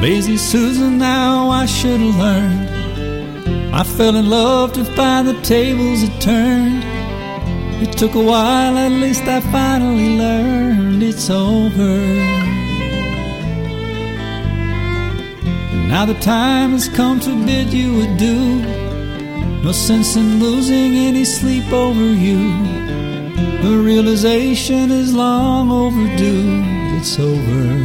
Lazy Susan, now I should have learned. I fell in love to find the tables had turned. It took a while, at least I finally learned it's over. And now the time has come to bid you adieu. No sense in losing any sleep over you. The realization is long overdue. It's over.